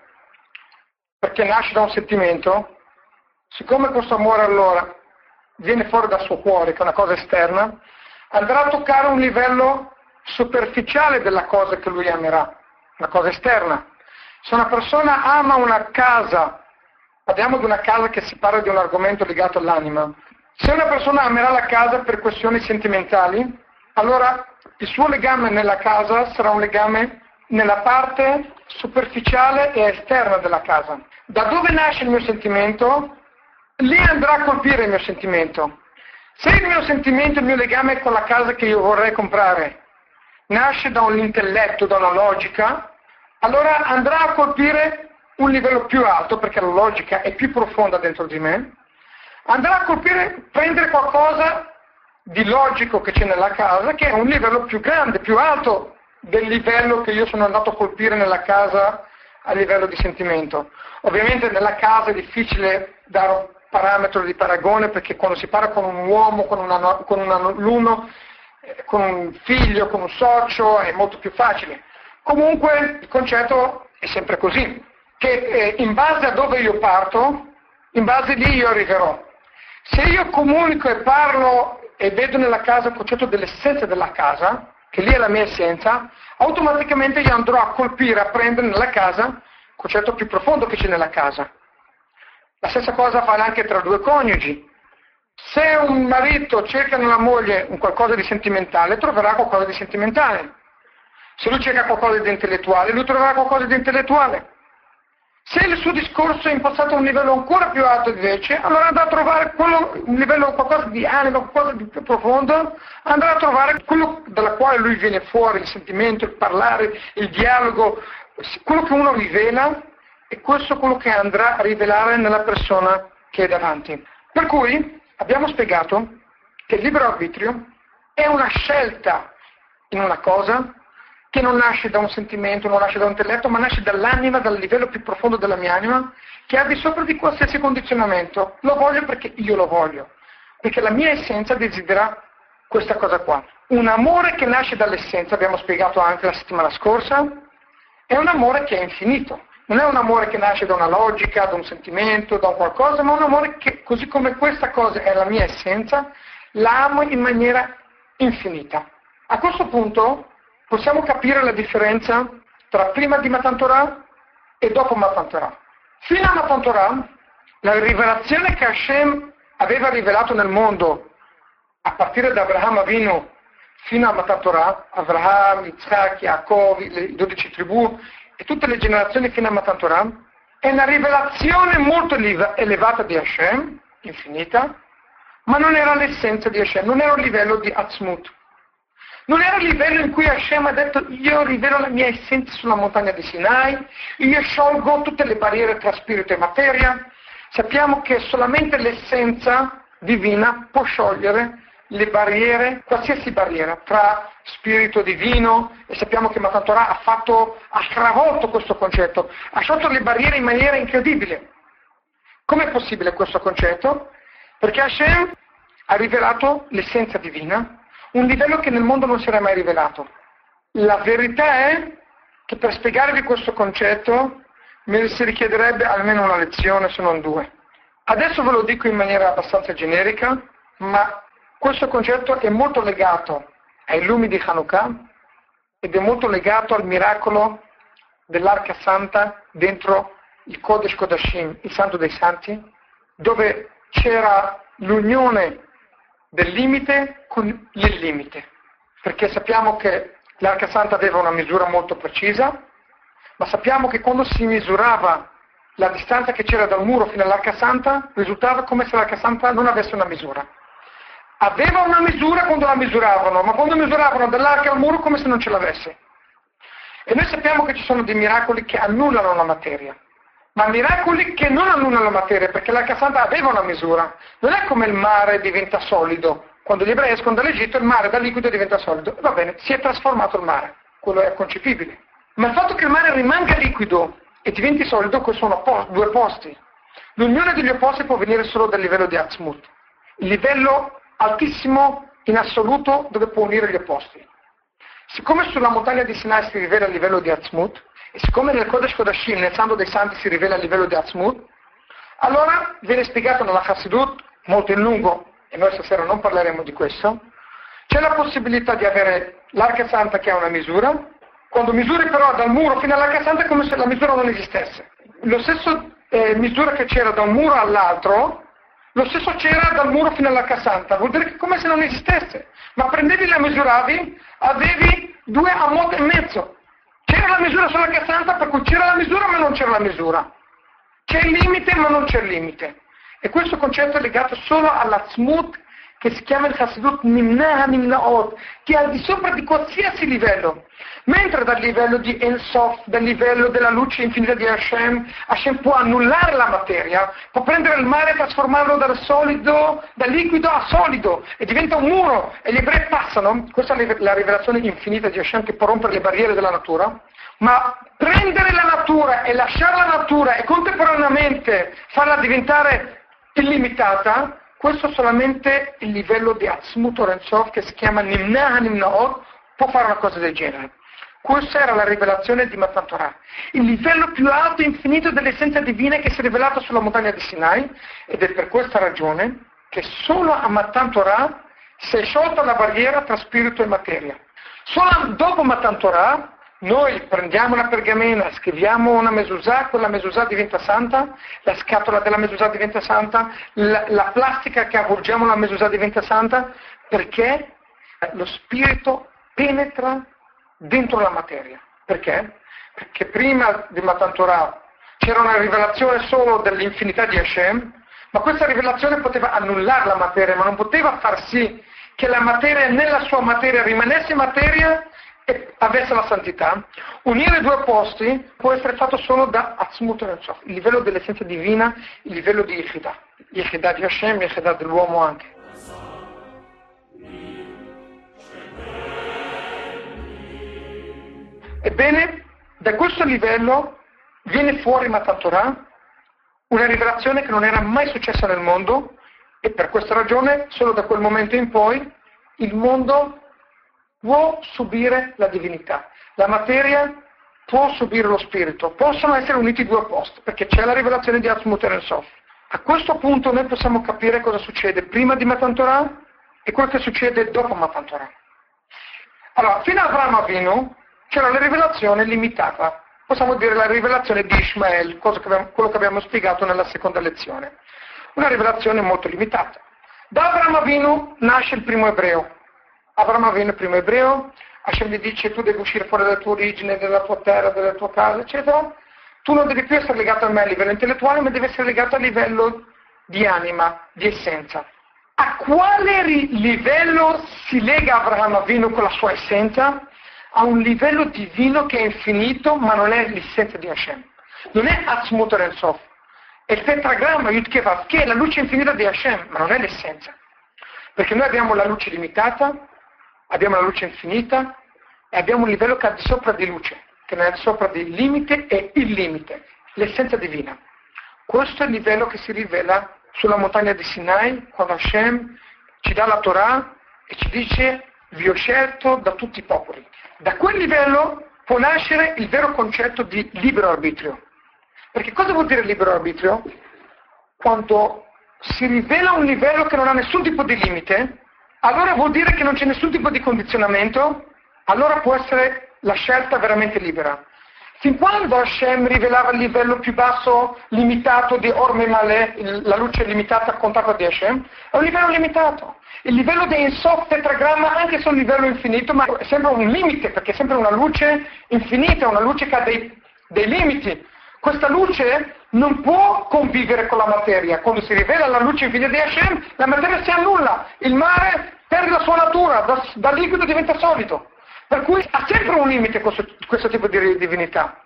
perché nasce da un sentimento, siccome questo amore allora viene fuori dal suo cuore, che è una cosa esterna, andrà a toccare un livello superficiale della cosa che lui amerà, una cosa esterna. Se una persona ama una casa, parliamo di una casa che si parla di un argomento legato all'anima, se una persona amerà la casa per questioni sentimentali, allora il suo legame nella casa sarà un legame nella parte superficiale e esterna della casa. Da dove nasce il mio sentimento? Lì andrà a colpire il mio sentimento. Se il mio sentimento, il mio legame con la casa che io vorrei comprare nasce da un intelletto, da una logica, allora andrà a colpire un livello più alto, perché la logica è più profonda dentro di me, andrà a colpire, prendere qualcosa di logico che c'è nella casa, che è un livello più grande, più alto del livello che io sono andato a colpire nella casa a livello di sentimento. Ovviamente nella casa è difficile dare un parametro di paragone, perché quando si parla con un uomo, con un alunno, con un figlio, con un socio, è molto più facile. Comunque il concetto è sempre così, che in base a dove io parto, in base lì io arriverò. Se io comunico e parlo e vedo nella casa il concetto dell'essenza della casa, che lì è la mia essenza, automaticamente io andrò a colpire, a prendere nella casa il concetto più profondo che c'è nella casa. La stessa cosa vale anche tra due coniugi. Se un marito cerca nella moglie un qualcosa di sentimentale, troverà qualcosa di sentimentale. Se lui cerca qualcosa di intellettuale, lui troverà qualcosa di intellettuale. Se il suo discorso è impostato a un livello ancora più alto invece, allora andrà a trovare un livello, qualcosa di anima, qualcosa di più profondo, andrà a trovare quello dalla quale lui viene fuori, il sentimento, il parlare, il dialogo, quello che uno rivela, e questo è quello che andrà a rivelare nella persona che è davanti. Per cui abbiamo spiegato che il libero arbitrio è una scelta in una cosa che non nasce da un sentimento, non nasce da un intelletto, ma nasce dall'anima, dal livello più profondo della mia anima, che ha di sopra di qualsiasi condizionamento. Lo voglio perché io lo voglio, perché la mia essenza desidera questa cosa qua. Un amore che nasce dall'essenza, abbiamo spiegato anche la settimana scorsa, è un amore che è infinito. Non è un amore che nasce da una logica, da un sentimento, da un qualcosa, ma un amore che, così come questa cosa è la mia essenza, la amo in maniera infinita. A questo punto possiamo capire la differenza tra prima di Matan Torah e dopo Matan Torah. Fino a Matan Torah, la rivelazione che Hashem aveva rivelato nel mondo, a partire da Abraham Avinu fino a Matan Torah, Abraham, Yitzhak, Yaakov, le 12 tribù e tutte le generazioni fino a Matan Torah, è una rivelazione molto elevata di Hashem, infinita, ma non era l'essenza di Hashem, non era un livello di Atzmut. Non era il livello in cui Hashem ha detto io rivelo la mia essenza sulla montagna di Sinai, io sciolgo tutte le barriere tra spirito e materia. Sappiamo che solamente l'essenza divina può sciogliere le barriere, qualsiasi barriera tra spirito divino, e sappiamo che Matan Torah ha stravolto questo concetto, ha sciolto le barriere in maniera incredibile. Com'è possibile questo concetto? Perché Hashem ha rivelato l'essenza divina, un livello che nel mondo non si era mai rivelato. La verità è che per spiegarvi questo concetto mi si richiederebbe almeno una lezione, se non due. Adesso ve lo dico in maniera abbastanza generica, ma questo concetto è molto legato ai lumi di Hanukkah ed è molto legato al miracolo dell'Arca Santa dentro il Kodesh Kodashim, il Santo dei Santi, dove c'era l'unione del limite con il limite, perché sappiamo che l'Arca Santa aveva una misura molto precisa, ma sappiamo che quando si misurava la distanza che c'era dal muro fino all'Arca Santa, risultava come se l'Arca Santa non avesse una misura. Aveva una misura quando la misuravano, ma quando misuravano dall'arca al muro come se non ce l'avesse. E noi sappiamo che ci sono dei miracoli che annullano la materia, ma miracoli che non annullano la materia, perché l'Arca Santa aveva una misura. Non è come il mare diventa solido. Quando gli ebrei escono dall'Egitto, il mare da liquido diventa solido. E va bene, si è trasformato il mare. Quello è concepibile. Ma il fatto che il mare rimanga liquido e diventi solido, questi sono due opposti. L'unione degli opposti può venire solo dal livello di Atzmut, il livello altissimo in assoluto dove può unire gli opposti. Siccome sulla montagna di Sinai si rivela a livello di Atzmut, e siccome nel Kodesh Kodashim, nel Santo dei Santi, si rivela a livello di Atzmut, allora viene spiegato nella Chassidut, molto in lungo, e noi stasera non parleremo di questo, c'è la possibilità di avere l'Arca Santa che ha una misura, quando misuri però dal muro fino all'Arca Santa è come se la misura non esistesse. Lo stesso misura che c'era da un muro all'altro, lo stesso c'era dal muro fino all'Arca Santa, vuol dire che è come se non esistesse, ma prendevi e la misuravi, avevi 2 amot e mezzo. C'era la misura sull'Arca Santa, per cui c'era la misura ma non c'era la misura. C'è il limite ma non c'è il limite. E questo concetto è legato solo all'Atzmut, che si chiama il Chassidut Nimna Nimnaot, che è al di sopra di qualsiasi livello. Mentre dal livello di Ensof, dal livello della luce infinita di Hashem, Hashem può annullare la materia, può prendere il mare e trasformarlo dal solido, dal liquido a solido, e diventa un muro, e gli ebrei passano, questa è la rivelazione infinita di Hashem che può rompere le barriere della natura, ma prendere la natura e lasciare la natura e contemporaneamente farla diventare illimitata, questo solamente il livello di Atzmut Orensov, che si chiama Nimna Nimnaot, può fare una cosa del genere. Questa era la rivelazione di Matan Torah, il livello più alto e infinito dell'essenza divina che si è rivelato sulla montagna di Sinai, ed è per questa ragione che solo a Matan Torah si è sciolta la barriera tra spirito e materia. Solo dopo Matan Torah noi prendiamo una pergamena, scriviamo una mezuzah, quella mezuzah diventa santa, la scatola della mezuzah diventa santa, la plastica che avvolgiamo la mezuzah diventa santa, perché lo spirito penetra dentro la materia. Perché? Perché prima di Matan Torah c'era una rivelazione solo dell'infinità di Hashem, ma questa rivelazione poteva annullare la materia, ma non poteva far sì che la materia nella sua materia rimanesse materia e avesse la santità. Unire i due opposti può essere fatto solo da Atzmut Ein Sof, il livello dell'essenza divina, il livello di Yechidah. Yechidah di Hashem, Yechidah dell'uomo anche. Ebbene, da questo livello viene fuori Matan Torah, una rivelazione che non era mai successa nel mondo, e per questa ragione, solo da quel momento in poi, il mondo può subire la divinità. La materia può subire lo spirito, possono essere uniti i due opposti, perché c'è la rivelazione di Atzmut Ein Sof. A questo punto noi possiamo capire cosa succede prima di Matan Torah e quello che succede dopo Matan Torah. Allora, fino a Avraham Avinu c'era la rivelazione limitata, possiamo dire la rivelazione di Ishmael, quello che abbiamo spiegato nella seconda lezione. Una rivelazione molto limitata. Da Avraham Avinu nasce il primo ebreo. Avraham Avinu il primo ebreo, Hashem gli dice tu devi uscire fuori dalla tua origine, dalla tua terra, dalla tua casa, eccetera. Tu non devi più essere legato a me a livello intellettuale, ma devi essere legato a livello di anima, di essenza. A quale livello si lega Avraham Avinu con la sua essenza? A un livello divino che è infinito, ma non è l'essenza di Hashem. Non è Atzmut Ein Sof. È il tetragramma Yud Kei Vav, che è la luce infinita di Hashem, ma non è l'essenza. Perché noi abbiamo la luce limitata, abbiamo la luce infinita e abbiamo un livello che è al di sopra di luce, che non è al di sopra di limite e il limite, l'essenza divina. Questo è il livello che si rivela sulla montagna di Sinai, quando Hashem ci dà la Torah e ci dice vi ho scelto da tutti i popoli. Da quel livello può nascere il vero concetto di libero arbitrio. Perché cosa vuol dire libero arbitrio? Quando si rivela un livello che non ha nessun tipo di limite, allora vuol dire che non c'è nessun tipo di condizionamento, allora può essere la scelta veramente libera. Fin quando Hashem rivelava il livello più basso, limitato di Or Memale, la luce limitata contatta di Hashem, è un livello limitato. Il livello di Ein Sof tetragramma anche se è un livello infinito, ma è sempre un limite, perché è sempre una luce infinita, una luce che ha dei limiti. Questa luce non può convivere con la materia. Quando si rivela la luce infinita di Hashem, la materia si annulla, il mare perde la sua natura, da liquido diventa solido. Per cui ha sempre un limite questo tipo di divinità.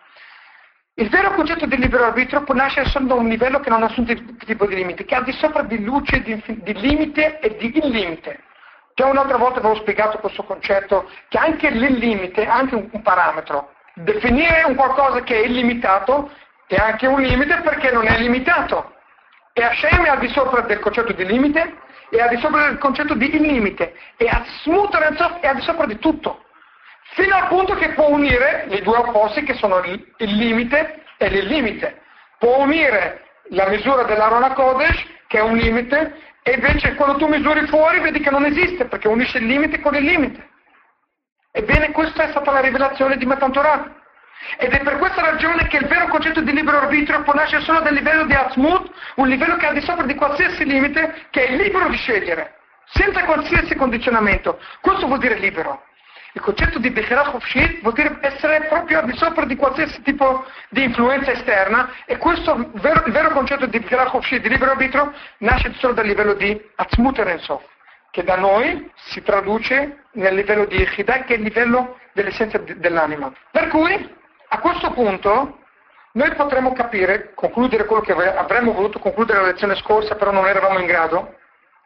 Il vero concetto di libero arbitrio può nascere solo da un livello che non ha nessun tipo di limite, che è al di sopra di luce, di limite e di illimite. Già un'altra volta avevo spiegato questo concetto, che anche l'illimite ha anche un parametro. Definire un qualcosa che è illimitato è anche un limite perché non è limitato. E Hashem è al di sopra del concetto di limite e al di sopra del concetto di illimite. E Atzmut Ein Sof è al di sopra di tutto. Fino al punto che può unire i due opposti che sono il limite e l'illimite. Può unire la misura dell'Aron HaKodesh, che è un limite, e invece quando tu misuri fuori vedi che non esiste, perché unisce il limite con il limite. Ebbene, questa è stata la rivelazione di Matan Torah. Ed è per questa ragione che il vero concetto di libero arbitrio può nascere solo dal livello di Atzmut, un livello che è al di sopra di qualsiasi limite, che è libero di scegliere, senza qualsiasi condizionamento. Questo vuol dire libero. Il concetto di Bechira Chofshit vuol dire essere proprio al di sopra di qualsiasi tipo di influenza esterna, e questo, il vero concetto di Bechira Chofshit, di libero arbitrio, nasce solo dal livello di Atzmut Ein Sof, che da noi si traduce nel livello di Yechidah, che è il livello dell'essenza dell'anima. Per cui, a questo punto, noi potremo capire, concludere quello che avremmo voluto concludere la lezione scorsa, però non eravamo in grado.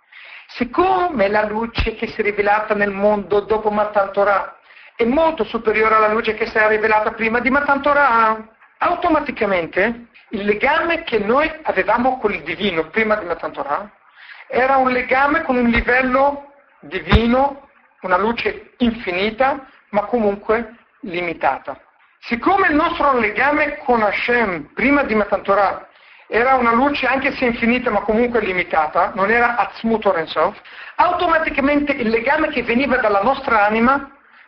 Siccome la luce che si è rivelata nel mondo dopo Matan Torah è molto superiore alla luce che si è rivelata prima di Matan Torah, automaticamente il legame che noi avevamo con il divino prima di Matan Torah era un legame con un livello divino, una luce infinita, ma comunque limitata. Siccome il nostro legame con Hashem prima di Matan Torah era una luce anche se infinita ma comunque limitata, non era Atzmut Ein Sof, automaticamente il legame che veniva dalla nostra anima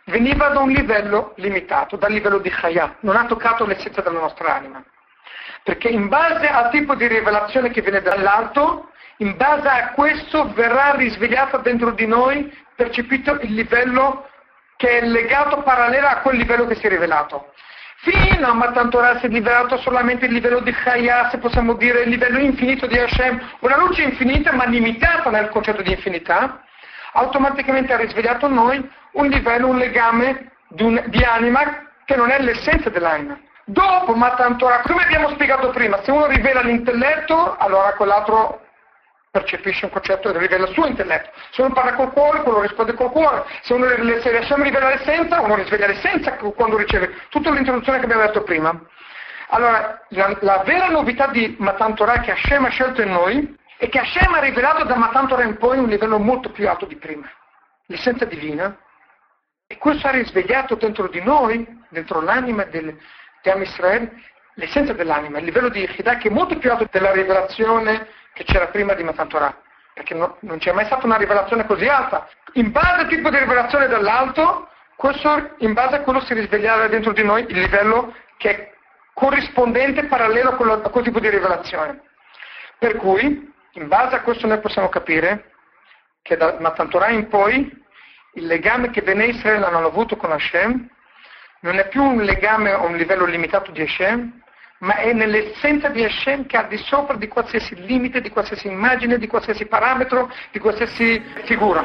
veniva da un livello limitato, dal livello di Chaya, non ha toccato l'essenza della nostra anima. Perché in base al tipo di rivelazione che viene dall'alto, in base a questo verrà risvegliato dentro di noi, percepito il livello che è legato parallelo a quel livello che si è rivelato. Fino a Matan Torah si è rivelato solamente il livello di Chaya, se possiamo dire il livello infinito di Hashem, una luce infinita ma limitata nel concetto di infinità, automaticamente ha risvegliato in noi un livello, un legame di anima che non è l'essenza dell'anima. Dopo Matan Torah, come abbiamo spiegato prima, se uno rivela l'intelletto, allora quell'altro percepisce un concetto e rivela il suo intelletto. Se uno parla col cuore, quello risponde col cuore. Se uno rivela l'essenza, uno risveglia l'essenza quando riceve. Tutta l'introduzione che abbiamo detto prima. Allora, la vera novità di Matan Torah che Hashem ha scelto in noi è che Hashem ha rivelato da Matan Torah in poi un livello molto più alto di prima. L'essenza divina. E questo ha risvegliato dentro di noi, dentro l'anima di Am Israel, l'essenza dell'anima, il livello di Yechidah che è molto più alto della rivelazione che c'era prima di Matan Torah, perché non c'è mai stata una rivelazione così alta. In base al tipo di rivelazione dall'alto, in base a quello si risvegliava dentro di noi il livello che è corrispondente, parallelo a quel tipo di rivelazione. Per cui, in base a questo noi possiamo capire che da Matan Torah in poi, il legame che Bnei Israele hanno avuto con Hashem non è più un legame a un livello limitato di Hashem, ma è nell'essenza di Hashem che è al di sopra di qualsiasi limite, di qualsiasi immagine, di qualsiasi parametro, di qualsiasi figura.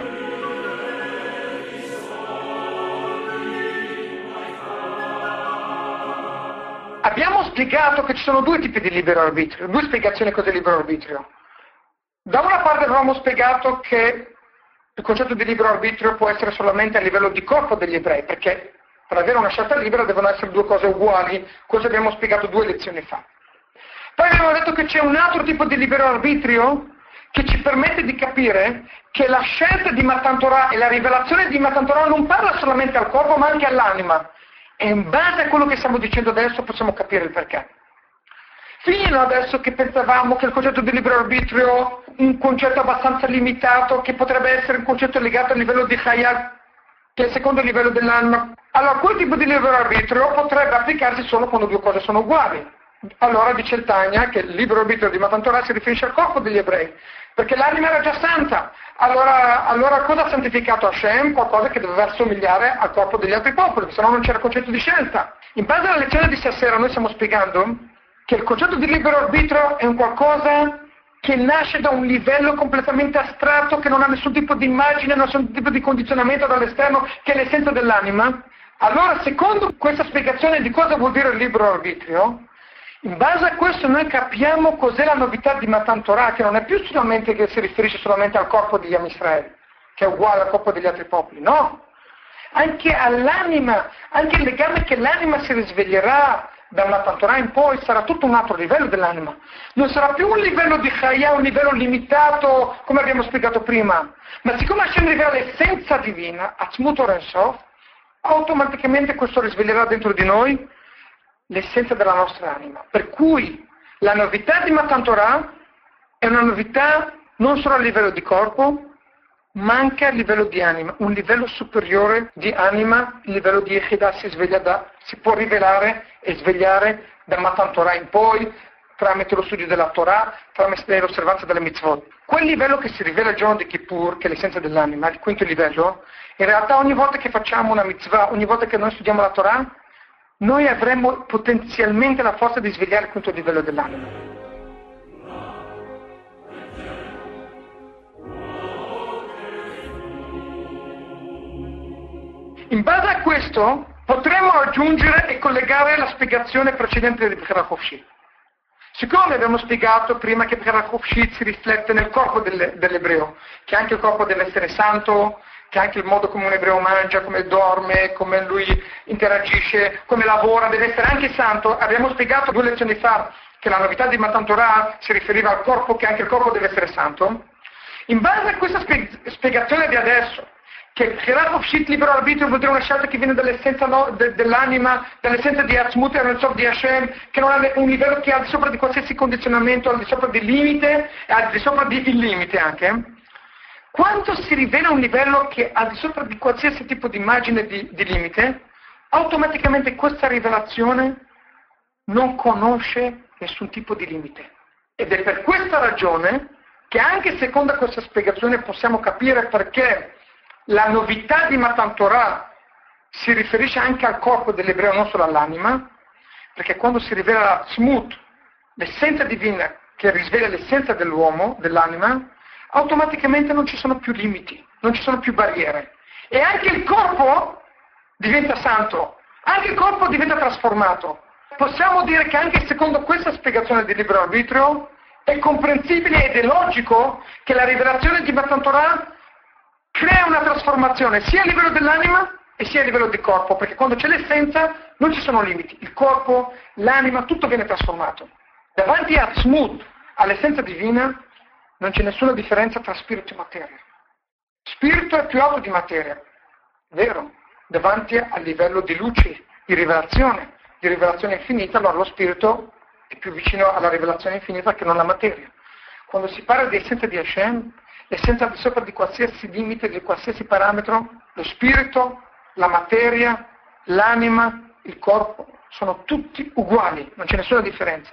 Abbiamo spiegato che ci sono due tipi di libero arbitrio, due spiegazioni cos'è libero arbitrio. Da una parte avevamo spiegato che il concetto di libero arbitrio può essere solamente a livello di corpo degli ebrei, perché per avere una scelta libera devono essere due cose uguali, cosa abbiamo spiegato 2 lezioni fa. Poi abbiamo detto che c'è un altro tipo di libero arbitrio che ci permette di capire che la scelta di Matan Torah e la rivelazione di Matan Torah non parla solamente al corpo ma anche all'anima. E in base a quello che stiamo dicendo adesso possiamo capire il perché. Fino adesso che pensavamo che il concetto di libero arbitrio, un concetto abbastanza limitato, che potrebbe essere un concetto legato al livello di Chaya, che è il secondo livello dell'anima. Allora quel tipo di libero arbitrio potrebbe applicarsi solo quando due cose sono uguali. Allora dice il Tanya che il libero arbitrio di Matan Torah si riferisce al corpo degli ebrei, perché l'anima era già santa. Allora cosa ha santificato Hashem? Qualcosa che doveva assomigliare al corpo degli altri popoli, se no non c'era concetto di scelta. In base alla lezione di stasera noi stiamo spiegando che il concetto di libero arbitrio è un qualcosa che nasce da un livello completamente astratto, che non ha nessun tipo di immagine, nessun tipo di condizionamento dall'esterno, che è l'essenza dell'anima. Allora, secondo questa spiegazione di cosa vuol dire il libero arbitrio, in base a questo noi capiamo cos'è la novità di Matan Torah, che non è più solamente che si riferisce solamente al corpo di Am Israel, che è uguale al corpo degli altri popoli, no. Anche all'anima, anche il legame che l'anima si risveglierà da Matan Torah in poi sarà tutto un altro livello dell'anima. Non sarà più un livello di Chaya, un livello limitato, come abbiamo spiegato prima, ma siccome Hashem rivela l'essenza divina, Atzmut Or Ein Sof, automaticamente questo risveglierà dentro di noi l'essenza della nostra anima. Per cui la novità di Matan Torah è una novità non solo a livello di corpo, ma anche a livello di anima, un livello superiore di anima, il livello di Yechidah si può rivelare e svegliare da Matan Torah in poi, tramite lo studio della Torah, tramite l'osservanza delle mitzvot. Quel livello che si rivela il giorno di Kippur, che è l'essenza dell'anima, il quinto livello, in realtà ogni volta che facciamo una mitzvah, ogni volta che noi studiamo la Torah, noi avremo potenzialmente la forza di svegliare il quinto livello dell'anima. In base a questo potremmo aggiungere e collegare la spiegazione precedente di Bechira Chofshit. Siccome abbiamo spiegato prima che Bechira Chofshit si riflette nel corpo dell'ebreo, che anche il corpo deve essere santo, che anche il modo come un ebreo mangia, come dorme, come lui interagisce, come lavora, deve essere anche santo, abbiamo spiegato 2 lezioni fa che la novità di Matan Torah si riferiva al corpo, che anche il corpo deve essere santo. In base a questa spiegazione di adesso, che Bechira Chofshit libero arbitrio vuol dire una scelta che viene dall'essenza dell'anima, dall'essenza di Atzmut Or Ein Sof di Hashem, che non ha un livello che è al di sopra di qualsiasi condizionamento, al di sopra del limite e al di sopra del limite anche. quando si rivela un livello che al di sopra di qualsiasi tipo di immagine di limite, automaticamente questa rivelazione non conosce nessun tipo di limite. Ed è per questa ragione che anche secondo questa spiegazione possiamo capire perché la novità di Matan Torah si riferisce anche al corpo dell'ebreo, non solo all'anima, perché quando si rivela la Tzmut, l'essenza divina che risveglia l'essenza dell'uomo, dell'anima, automaticamente non ci sono più limiti, non ci sono più barriere. E anche il corpo diventa santo, anche il corpo diventa trasformato. Possiamo dire che anche secondo questa spiegazione di libero arbitrio è comprensibile ed è logico che la rivelazione di Matan Torah crea una trasformazione sia a livello dell'anima e sia a livello del corpo, perché quando c'è l'essenza non ci sono limiti, il corpo, l'anima, tutto viene trasformato. Davanti a Tzmut, all'essenza divina, non c'è nessuna differenza tra spirito e materia. Spirito è più alto di materia, vero? Davanti al livello di luce, di rivelazione infinita, allora lo spirito è più vicino alla rivelazione infinita che non la materia. Quando si parla di essenza di Hashem, l'essenza al di sopra di qualsiasi limite, di qualsiasi parametro, lo spirito, la materia, l'anima, il corpo, sono tutti uguali, non c'è nessuna differenza.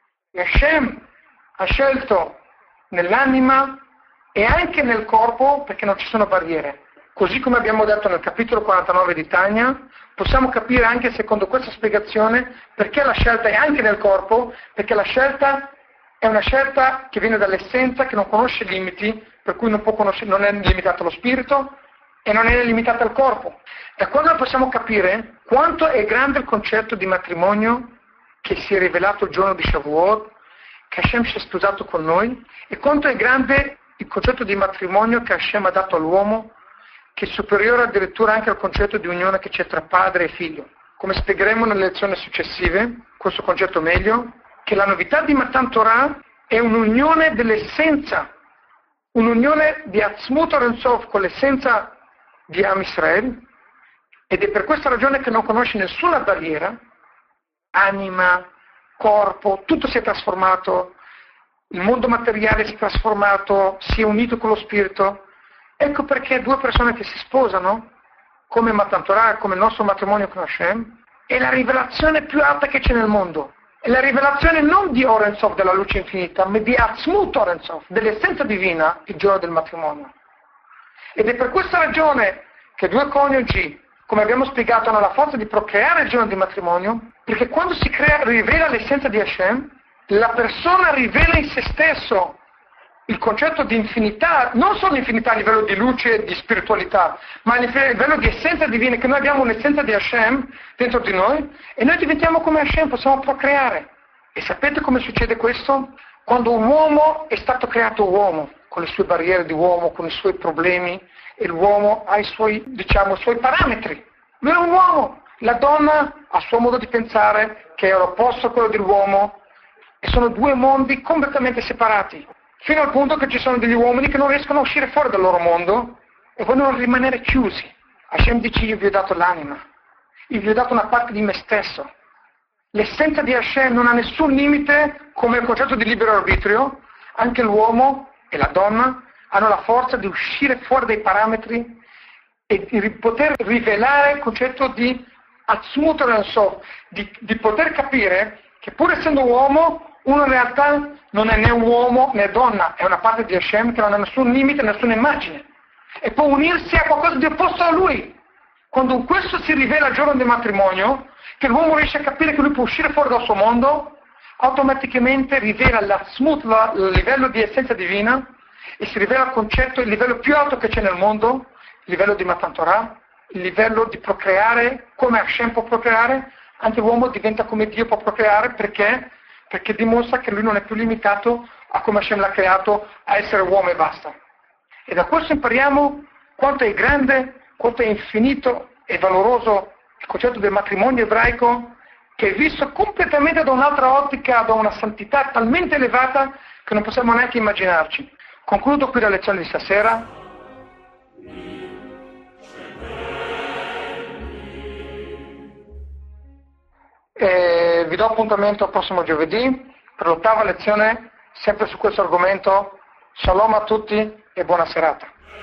E Hashem ha scelto nell'anima e anche nel corpo perché non ci sono barriere. Così come abbiamo detto nel capitolo 49 di Tanya, possiamo capire anche secondo questa spiegazione perché la scelta è anche nel corpo, perché la scelta è una scelta che viene dall'essenza, che non conosce limiti, per cui non è limitata allo spirito e non è limitata al corpo. Da quello possiamo capire quanto è grande il concetto di matrimonio che si è rivelato il giorno di Shavuot, che Hashem si è sposato con noi, e quanto è grande il concetto di matrimonio che Hashem ha dato all'uomo, che è superiore addirittura anche al concetto di unione che c'è tra padre e figlio. Come spiegheremo nelle lezioni successive, questo concetto meglio, che la novità di Matan Torah è un'unione dell'essenza, un'unione di Atzmut Or Sof con l'essenza di Am Israel, ed è per questa ragione che non conosce nessuna barriera, anima, corpo, tutto si è trasformato, il mondo materiale si è trasformato, si è unito con lo spirito. Ecco perché due persone che si sposano, come Matan Torah, come il nostro matrimonio con Hashem, è la rivelazione più alta che c'è nel mondo. È la rivelazione non di Or Sof, della luce infinita, ma di Atzmut Or Sof, dell'essenza divina, il giorno del matrimonio. Ed è per questa ragione che due coniugi, come abbiamo spiegato, hanno la forza di procreare il giorno del matrimonio, perché quando si rivela l'essenza di Hashem, la persona rivela in se stesso il concetto di infinità, non solo infinità a livello di luce e di spiritualità, ma a livello di essenza divina, che noi abbiamo un'essenza di Hashem dentro di noi, e noi diventiamo come Hashem, possiamo procreare. E sapete come succede questo? Quando un uomo è stato creato uomo, con le sue barriere di uomo, con i suoi problemi, e l'uomo ha i suoi parametri. Lui è un uomo, la donna ha il suo modo di pensare, che è l'opposto a quello dell'uomo, e sono due mondi completamente separati. Fino al punto che ci sono degli uomini che non riescono a uscire fuori dal loro mondo e vogliono rimanere chiusi. Hashem dice: io vi ho dato l'anima, io vi ho dato una parte di me stesso. L'essenza di Hashem non ha nessun limite, come il concetto di libero arbitrio. Anche l'uomo e la donna hanno la forza di uscire fuori dai parametri e di poter rivelare il concetto di Atzmut Or Sof, di poter capire che pur essendo uomo, uno in realtà non è né uomo né donna, è una parte di Hashem che non ha nessun limite, nessuna immagine, e può unirsi a qualcosa di opposto a lui. Quando questo si rivela il giorno del matrimonio, che l'uomo riesce a capire che lui può uscire fuori dal suo mondo, automaticamente rivela il livello di essenza divina, e si rivela il concetto, il livello più alto che c'è nel mondo, il livello di Matan Torah, il livello di procreare come Hashem può procreare. Anche l'uomo diventa come Dio può procreare, perché dimostra che lui non è più limitato a come Hashem l'ha creato, a essere uomo e basta. E da questo impariamo quanto è grande, quanto è infinito e valoroso il concetto del matrimonio ebraico, che è visto completamente da un'altra ottica, da una santità talmente elevata che non possiamo neanche immaginarci. Concludo qui la lezione di stasera. E vi do appuntamento al prossimo giovedì per l'ottava lezione, sempre su questo argomento. Shalom a tutti e buona serata.